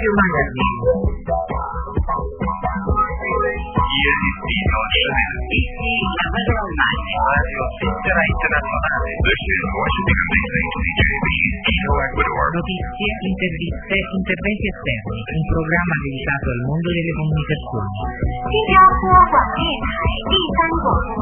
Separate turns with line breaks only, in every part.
Radio Magazine.
Il destino di la radio online, radio svizzera internazionale, Washington Ecuador.
Notizie, interviste, interventi esterni, un programma dedicato al mondo delle comunicazioni.
新加坡广电台第三广播。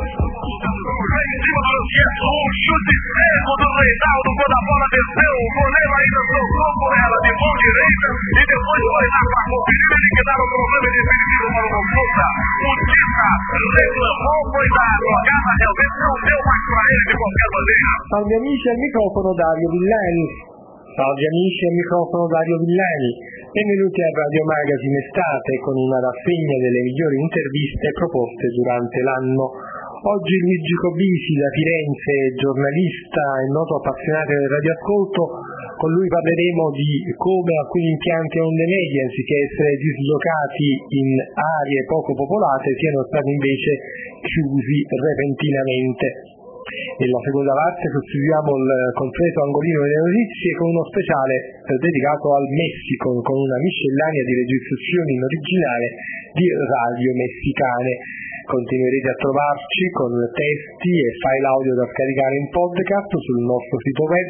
Chute do Reinaldo, quando a bola desceu, o goleiro ainda soltou com ela de mão direita e depois foi lá para conferir que dava o problema definitivo para o Consulta. O Tita reclamou, pois a jogada realmente não deu mais para ele de qualquer maneira.
Salve amici, al microfono Dario Villani. Salve amici, al microfono Dario Villani. Benvenuti a Radio Magazine Estate con una rassegna delle migliori interviste proposte durante l'anno. Oggi Luigi Cobisi da Firenze, giornalista e noto appassionato del radioascolto. Con lui parleremo di come alcuni impianti a onde medie, anziché essere dislocati in aree poco popolate, siano stati invece chiusi repentinamente. Nella seconda parte proseguiamo il consueto angolino delle notizie con uno speciale dedicato al Messico, con una miscellanea di registrazioni in originale di radio messicane. Continuerete a trovarci con testi e file audio da scaricare in podcast sul nostro sito web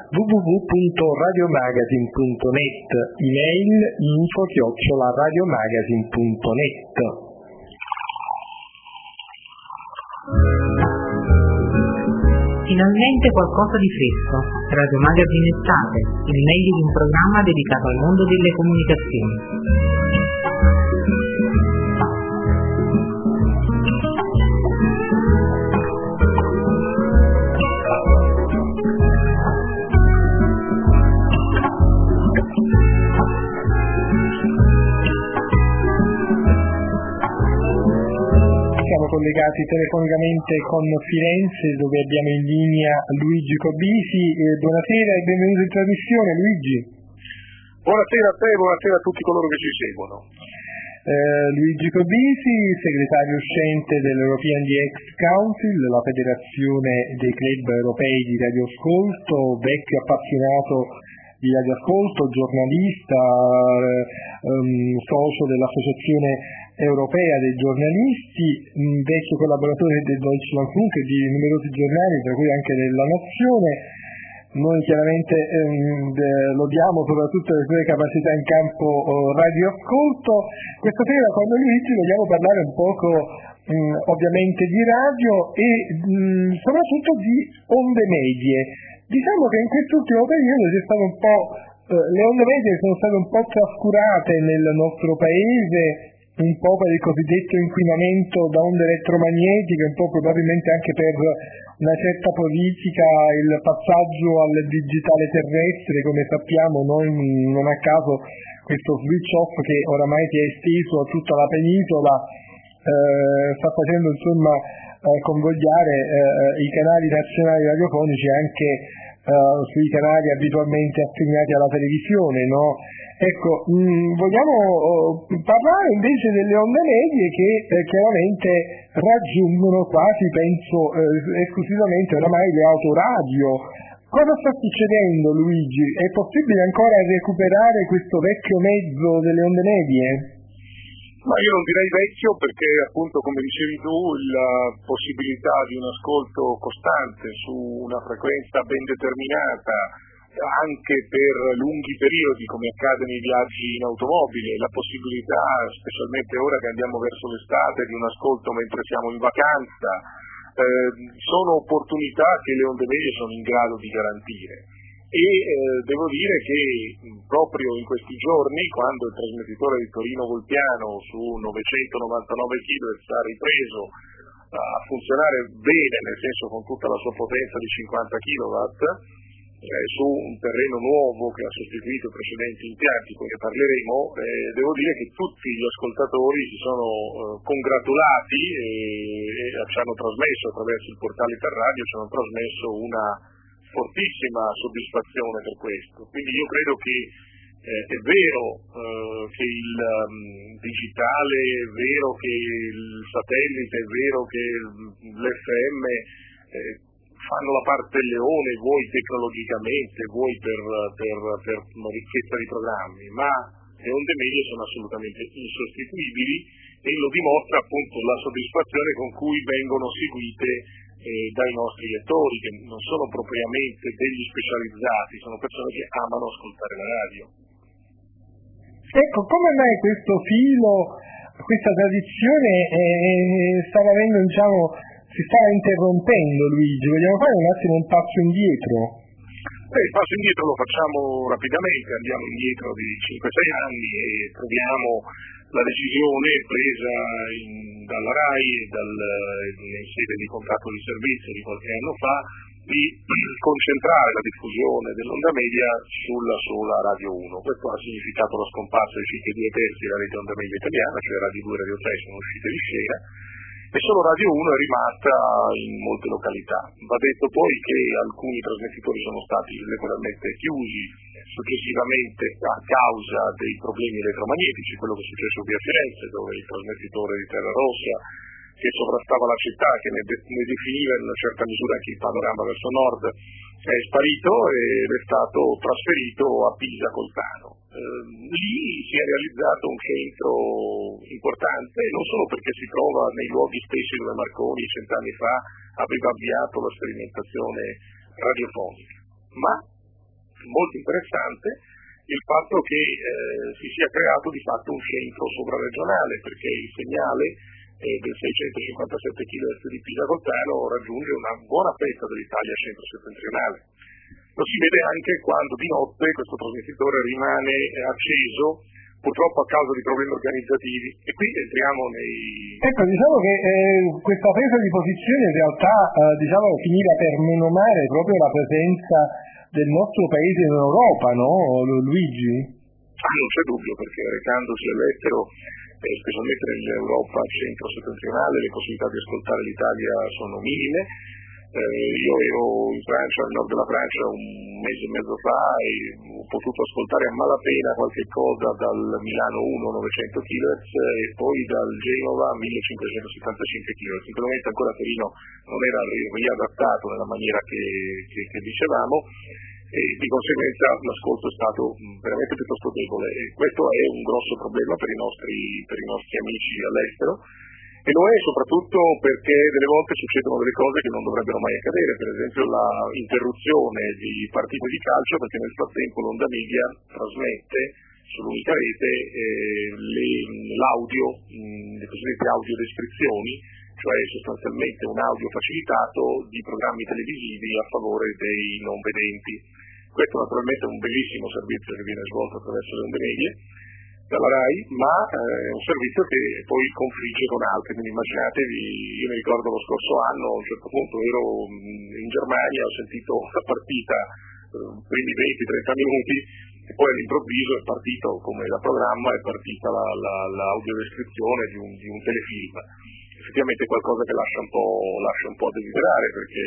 www.radiomagazine.net, email info@radiomagazine.net.
Finalmente qualcosa di fresco. Radio Magazine Estate, il meglio di un programma dedicato al mondo delle comunicazioni.
Siamo collegati telefonicamente con Firenze, dove abbiamo in linea Luigi Cobisi. Buonasera e benvenuto in trasmissione, Luigi.
Buonasera a te, buonasera a tutti coloro che ci seguono.
Luigi Cobisi, segretario uscente dell'European DX Council, la federazione dei club europei di radioascolto, vecchio appassionato di radioascolto, giornalista, socio dell'Associazione Europea dei giornalisti, vecchio collaboratore del Deutschlandfunk e di numerosi giornali, tra cui anche della Nazione. Noi chiaramente lo diamo soprattutto le sue capacità in campo radioascolto. Questa sera con Luigi vogliamo parlare un poco ovviamente di radio e soprattutto di onde medie. Diciamo che in quest'ultimo periodo c'è stato un po', le onde medie sono state un po' trascurate nel nostro paese, un po' per il cosiddetto inquinamento da onde elettromagnetiche, un po' probabilmente anche per una certa politica, il passaggio al digitale terrestre, come sappiamo noi non a caso questo switch off che oramai si è esteso a tutta la penisola sta facendo insomma convogliare i canali nazionali radiofonici anche sui canali abitualmente assegnati alla televisione, no? Ecco, vogliamo parlare invece delle onde medie che chiaramente raggiungono quasi, penso, esclusivamente oramai le autoradio. Cosa sta succedendo, Luigi? È possibile ancora recuperare questo vecchio mezzo delle onde medie?
Ma io non direi vecchio perché appunto come dicevi tu la possibilità di un ascolto costante su una frequenza ben determinata anche per lunghi periodi come accade nei viaggi in automobile, la possibilità specialmente ora che andiamo verso l'estate di un ascolto mentre siamo in vacanza, sono opportunità che le onde medie sono in grado di garantire. E devo dire che proprio in questi giorni, quando il trasmettitore di Torino Volpiano su 999 kHz ha ripreso a funzionare bene, nel senso con tutta la sua potenza di 50 kW, su un terreno nuovo che ha sostituito i precedenti impianti, di cui ne parleremo, devo dire che tutti gli ascoltatori si sono congratulati e ci hanno trasmesso attraverso il portale Terradio, ci hanno trasmesso una fortissima soddisfazione per questo. Quindi io credo che è vero che il digitale, è vero che il satellite, è vero che l'FM fanno la parte del leone, vuoi tecnologicamente, vuoi per ricchezza di programmi, ma le onde medie sono assolutamente insostituibili e lo dimostra appunto la soddisfazione con cui vengono seguite dai nostri lettori, che non sono propriamente degli specializzati, sono persone che amano ascoltare la radio.
Ecco, come mai questo filo, questa tradizione stava avendo, diciamo, si stava interrompendo, Luigi? Vogliamo fare un attimo un passo indietro?
Il passo indietro lo facciamo rapidamente, andiamo indietro di 5-6 anni e troviamo la decisione presa dalla RAI in sede di contratto di servizio di qualche anno fa di concentrare la diffusione dell'onda media sulla sola Radio 1. Questo ha significato la scomparsa di circa 2/3 della rete onda media italiana, cioè Radio 2 e Radio 3 sono uscite di scena, e solo Radio 1 è rimasta in molte località. Va detto poi che alcuni trasmettitori sono stati letteralmente chiusi successivamente a causa dei problemi elettromagnetici, quello che è successo qui a Firenze, dove il trasmettitore di Terra Rossa, che sovrastava la città, che ne definiva in una certa misura anche il panorama verso nord, è sparito ed è stato trasferito a Pisa Coltano. Lì si è realizzato un centro importante, non solo perché si trova nei luoghi stessi dove Marconi 100 anni fa aveva avviato la sperimentazione radiofonica, ma molto interessante il fatto che si sia creato di fatto un centro sovraregionale, perché il segnale del 657 kHz di Pisa Coltano raggiunge una buona fetta dell'Italia centro-settentrionale. Lo si vede anche quando di notte questo trasmettitore rimane acceso, purtroppo a causa di problemi organizzativi, e qui entriamo nei...
Ecco, diciamo che questa presa di posizione in realtà finiva per menomare proprio la presenza del nostro paese in Europa, no Luigi?
Non c'è dubbio, perché recandosi all'estero, specialmente nell'Europa centro-settentrionale, le possibilità di ascoltare l'Italia sono minime. Io ero in Francia, al nord della Francia, un mese e mezzo fa, e ho potuto ascoltare a malapena qualche cosa dal Milano 1 900 kHz e poi dal Genova 1575 kHz. In quel momento ancora Torino non era riadattato nella maniera che dicevamo, e di conseguenza l'ascolto è stato veramente piuttosto debole, e questo è un grosso problema per i nostri amici all'estero. E lo è soprattutto perché delle volte succedono delle cose che non dovrebbero mai accadere, per esempio la interruzione di partite di calcio, perché nel frattempo l'onda media trasmette sull'unica rete l'audio, le cosiddette audiodescrizioni, cioè sostanzialmente un audio facilitato di programmi televisivi a favore dei non vedenti. Questo naturalmente è un bellissimo servizio che viene svolto attraverso le onde medie dalla RAI, ma è un servizio che poi confligge con altri. Quindi immaginatevi, io mi ricordo lo scorso anno, a un certo punto ero in Germania, ho sentito la partita primi 20-30 minuti e poi all'improvviso è partito, come da programma, è partita l'audiodescrizione di un telefilm. Effettivamente è qualcosa che lascia un po' a desiderare, perché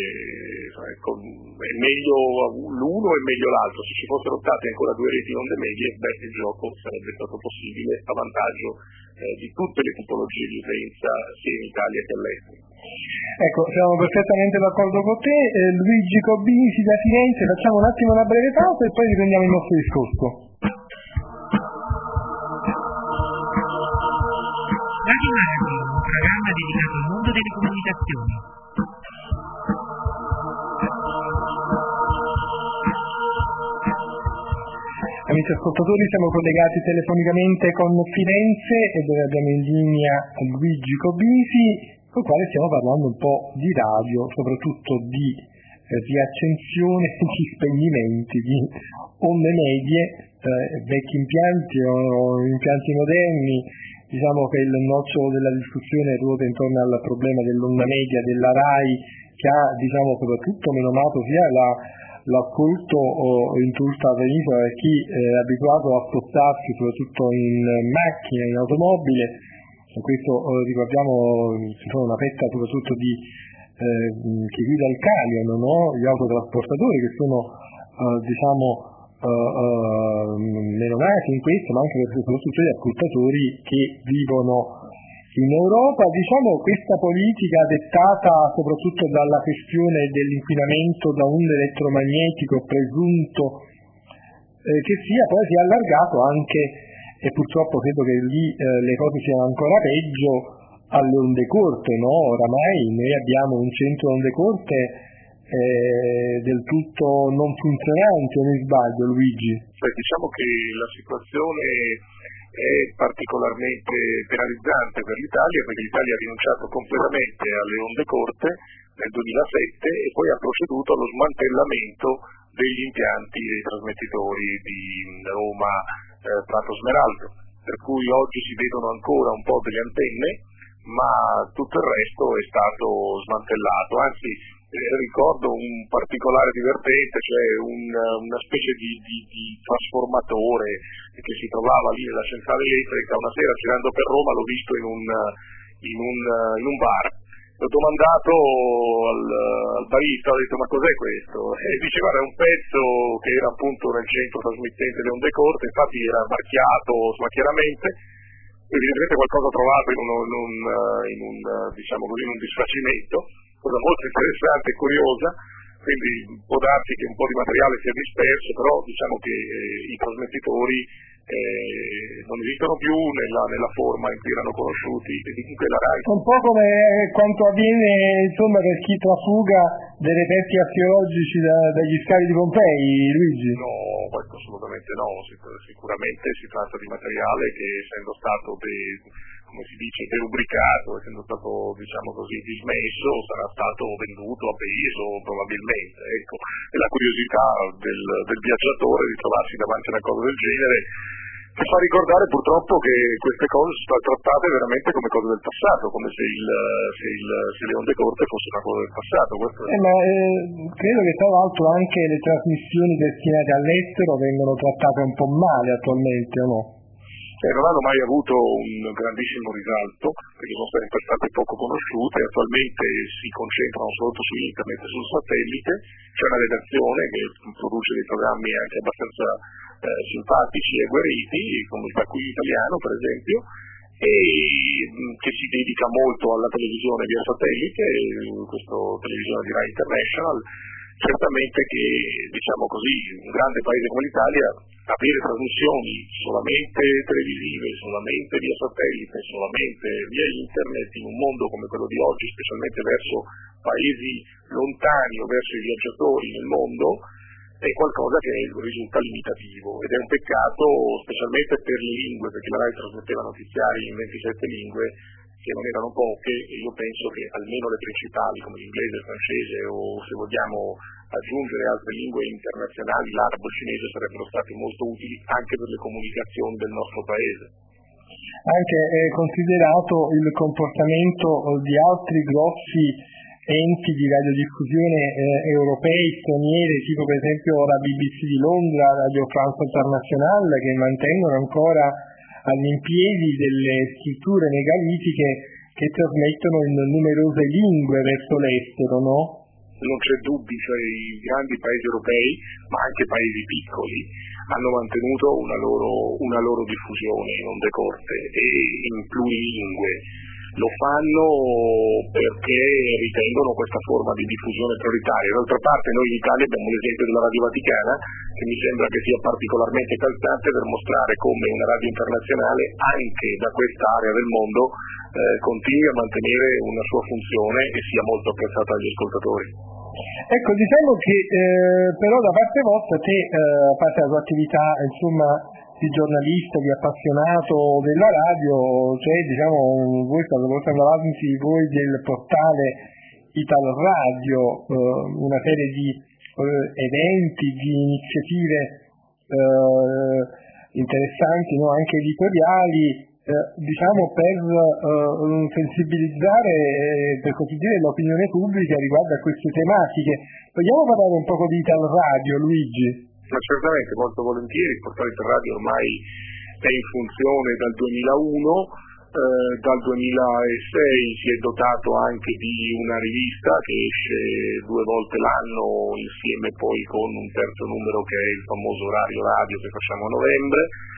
è meglio l'uno e meglio l'altro. Se ci fossero state ancora due reti in onde medie, il gioco sarebbe stato possibile a vantaggio di tutte le tipologie di utenza sia in Italia che all'estero.
Ecco, siamo perfettamente d'accordo con te. Luigi Cobbisi da Firenze, facciamo un attimo una breve pausa e poi riprendiamo il nostro discorso.
Radio Magazine, un programma dedicato al mondo delle comunicazioni.
Amici ascoltatori, siamo collegati telefonicamente con Firenze e dove abbiamo in linea Luigi Cobbisi, con il quale stiamo parlando un po' di radio, soprattutto di riaccensione e di spegnimenti di onde medie, vecchi impianti o impianti moderni. Diciamo che il nocciolo della discussione ruota intorno al problema dell'onda media della RAI, che ha soprattutto menomato sia l'ascolto in tutta la penisola per chi è abituato a spostarsi soprattutto in macchina, in automobile. Questo ricordiamo, ci sono una fetta soprattutto di chi guida il camion, no? Gli autotrasportatori che sono menomati in questo, ma anche soprattutto gli ascoltatori che vivono in Europa. Diciamo questa politica dettata soprattutto dalla questione dell'inquinamento da onde elettromagnetico presunto che poi si è allargato anche, e purtroppo credo che lì le cose siano ancora peggio, alle onde corte, no? Oramai noi abbiamo un centro onde corte del tutto non funzionante, o mi sbaglio, Luigi?
Diciamo che la situazione è particolarmente penalizzante per l'Italia, perché l'Italia ha rinunciato completamente alle onde corte nel 2007 e poi ha proceduto allo smantellamento degli impianti dei trasmettitori di Roma, Prato Smeraldo, per cui oggi si vedono ancora un po' delle antenne, ma tutto il resto è stato smantellato. Anzi, ricordo un particolare divertente, cioè una specie di trasformatore che si trovava lì nella centrale elettrica. Una sera girando per Roma l'ho visto in un bar. L'ho domandato al barista, ho detto ma cos'è questo? E diceva era un pezzo che era appunto nel centro trasmittente delle onde corte, infatti era marchiato smacchieramente, evidentemente qualcosa trovato in un disfacimento, cosa molto interessante e curiosa, quindi può darsi che un po' di materiale sia disperso, però diciamo che i trasmettitori non esistono più nella forma in cui erano conosciuti, e dunque la RAI.
Un po' come quanto avviene insomma per chi trafuga dei reperti archeologici dagli scavi di Pompei, Luigi?
No, questo assolutamente no, sicuramente si tratta di materiale che, essendo stato come si dice, derubricato, essendo stato diciamo così dismesso, sarà stato venduto a peso probabilmente. Ecco, e la curiosità del viaggiatore di trovarsi davanti a una cosa del genere che fa ricordare purtroppo che queste cose sono state trattate veramente come cose del passato, come se le onde corte fossero una cosa del passato.
Credo che tra l'altro anche le trasmissioni destinate all'estero vengono trattate un po' male attualmente, o no?
Non hanno mai avuto un grandissimo risalto, perché sono sempre state poco conosciute, attualmente si concentrano soprattutto su internet e sul satellite. C'è una redazione che produce dei programmi anche abbastanza simpatici e guerriti, come il Taccuino Italiano per esempio, e che si dedica molto alla televisione via satellite, questa televisione di Rai International. Certamente che, diciamo così, un grande paese come l'Italia, avere trasmissioni solamente televisive, solamente via satellite, solamente via internet in un mondo come quello di oggi, specialmente verso paesi lontani o verso i viaggiatori nel mondo, è qualcosa che risulta limitativo, ed è un peccato specialmente per le lingue, perché la RAI trasmetteva notiziari in 27 lingue che non erano poche, e io penso che almeno le principali come l'inglese, il francese o, se vogliamo aggiungere altre lingue internazionali, l'arabo, il cinese, sarebbero stati molto utili anche per le comunicazioni del nostro paese.
Anche considerato il comportamento di altri grossi enti di radiodiffusione europei, straniere, tipo per esempio la BBC di Londra, Radio France Internationale, che mantengono ancora all'impiedi delle strutture megalitiche che trasmettono in numerose lingue verso l'estero, no?
Non c'è dubbio, cioè i grandi paesi europei, ma anche paesi piccoli, hanno mantenuto una loro diffusione in onde corte e in plurilingue. Lo fanno perché ritengono questa forma di diffusione prioritaria. D'altra parte noi in Italia abbiamo l'esempio della Radio Vaticana, che mi sembra che sia particolarmente calzante per mostrare come una radio internazionale anche da questa area del mondo continui a mantenere una sua funzione e sia molto apprezzata dagli ascoltatori.
Ecco, diciamo che però da parte vostra, te, a parte la tua attività insomma di giornalista, di appassionato della radio, cioè diciamo voi state portando avanti voi del portale Ital Radio, una serie di eventi, di iniziative interessanti, no? Anche editoriali, diciamo per sensibilizzare, per così dire, l'opinione pubblica riguardo a queste tematiche. Vogliamo parlare un po' di Ital Radio, Luigi?
Ma certamente, molto volentieri. Il portale Ital Radio ormai è in funzione dal 2001. Dal 2006 si è dotato anche di una rivista che esce 2 volte l'anno, insieme poi con un terzo numero che è il famoso Orario Radio che facciamo a novembre,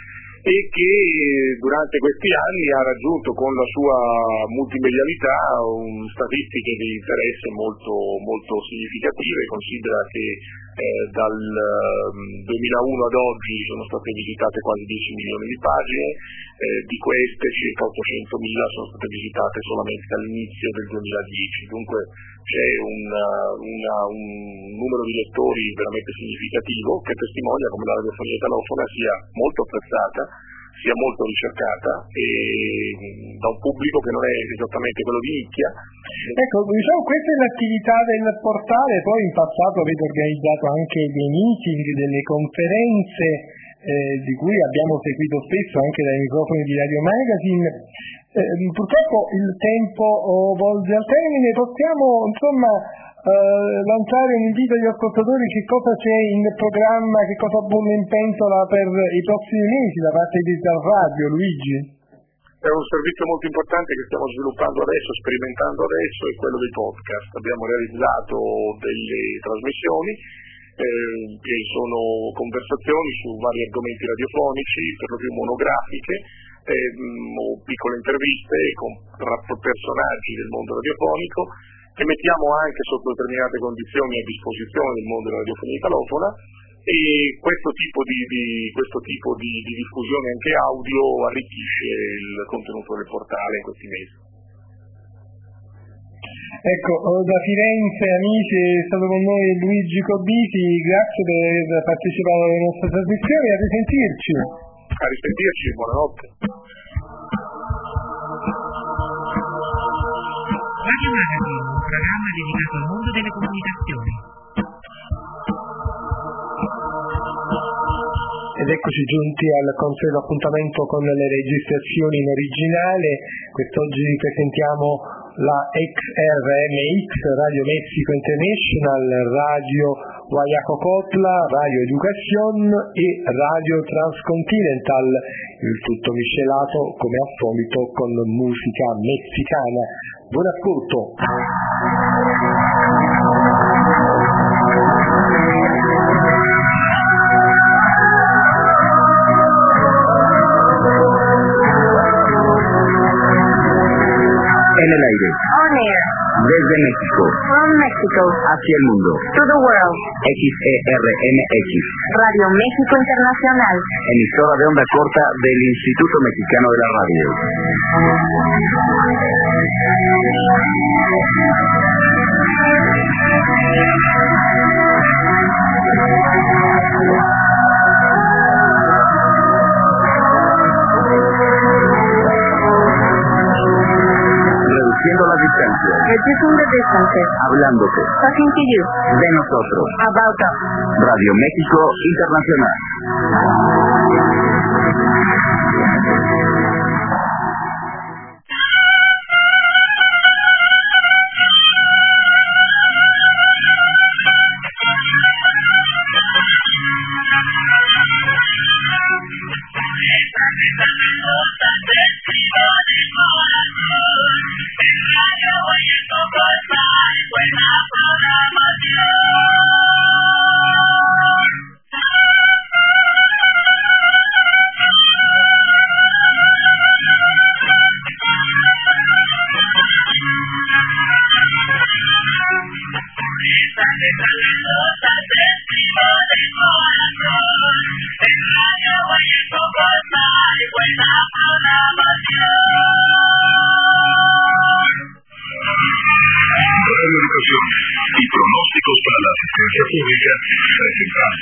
e che durante questi anni ha raggiunto con la sua multimedialità statistiche di interesse molto, molto significative. Considera che dal 2001 ad oggi sono state visitate quasi 10 milioni di pagine, di queste circa 800.000 sono state visitate solamente dall'inizio del 2010, dunque c'è un numero di lettori veramente significativo che testimonia come la radiofonia italofona sia molto apprezzata, sia molto ricercata e da un pubblico che non è esattamente quello di nicchia.
Ecco, diciamo, questa è l'attività del portale, poi in passato avete organizzato anche dei meeting, delle conferenze di cui abbiamo seguito spesso anche dai microfoni di Radio Magazine. Purtroppo il tempo volge al termine, possiamo insomma lanciare un invito agli ascoltatori: che cosa c'è in programma, che cosa bolle in pentola per i prossimi mesi da parte di Ital Radio, Luigi?
È un servizio molto importante che stiamo sviluppando adesso, sperimentando adesso, è quello dei podcast. Abbiamo realizzato delle trasmissioni che sono conversazioni su vari argomenti radiofonici, per lo più monografiche, o piccole interviste con personaggi del mondo radiofonico, che mettiamo anche sotto determinate condizioni a disposizione del mondo della radiofonia italofona, e questo tipo di diffusione anche audio arricchisce il contenuto del portale in questi mesi.
Ecco, da Firenze, amici, è stato con noi Luigi Corbisi, grazie per aver partecipato alle nostre trasmissioni, a risentirci.
A risentirci, buonanotte.
Radio Magazine, un programma dedicato al mondo delle comunicazioni.
Ed eccoci giunti al consueto appuntamento con le registrazioni in originale. Quest'oggi presentiamo la XRMX, Radio Mexico International, Radio Guayacocotla, Radio Educación e Radio Transcontinental, il tutto miscelato come al solito con musica messicana. Buon ascolto!
En el aire.
On air.
Desde México.
From Mexico.
Hacia el mundo.
To the world.
XERMX.
Radio México Internacional.
Emisora de onda corta del Instituto Mexicano de la Radio. Reduciendo las distancias.
Reducing the distances.
Hablándote.
Talking to you.
De nosotros.
About us.
Radio México Internacional.
Y pronósticos para la asistencia pública presentamos.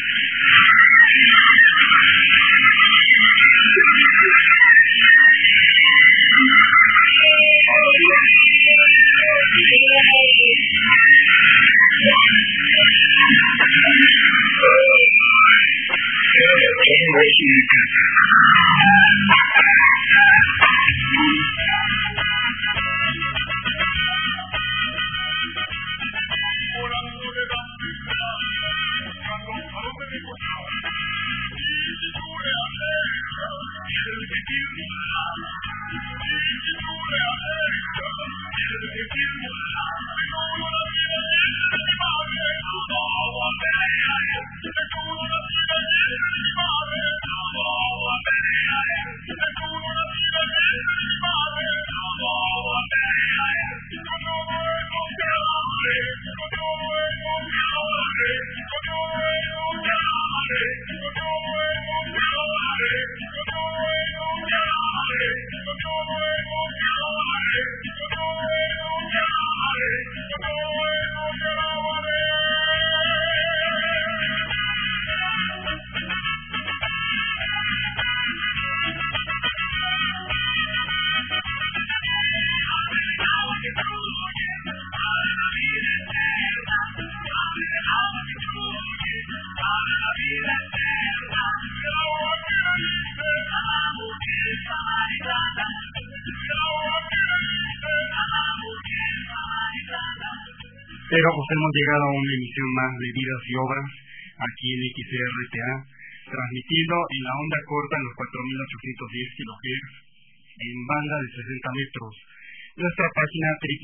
Pero pues hemos llegado a una emisión más de Vidas y Obras aquí en XRTA, transmitiendo en la onda corta en los 4.810 kHz en banda de 60 metros. Nuestra página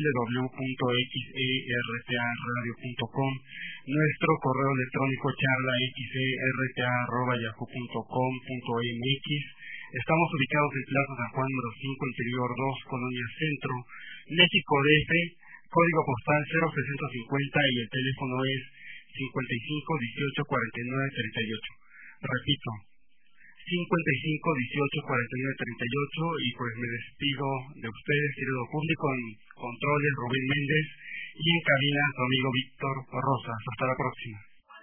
www.xertaradio.com, nuestro correo electrónico charlaxerta@yahoo.com.mx. Estamos ubicados en Plaza San Juan número 5, Interior 2, Colonia Centro, México DF, código postal 0650 y el teléfono es 55 18 49 38. Repito, 55 18 49 38, y pues me despido de ustedes, querido público. En controles Rubén Méndez y en cabina su amigo Víctor Rosas. Hasta la próxima.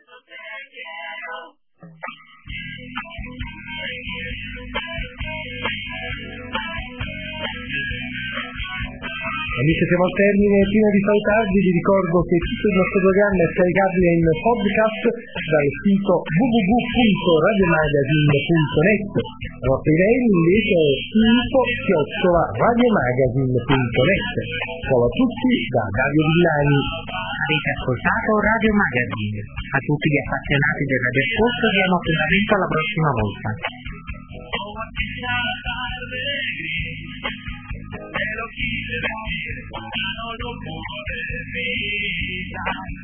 Amici, siamo al termine. Prima di salutarvi vi ricordo che tutto il nostro programma è scaricabile in podcast dal sito www.radiomagazine.net. La nostra email invece è info@radiomagazine.net. Ciao a tutti da Dario Villani.
Avete ascoltato Radio Magazine. A tutti gli appassionati del radioascolto diamo appuntamento alla prossima volta. Pero quise decir, no lo pude decir.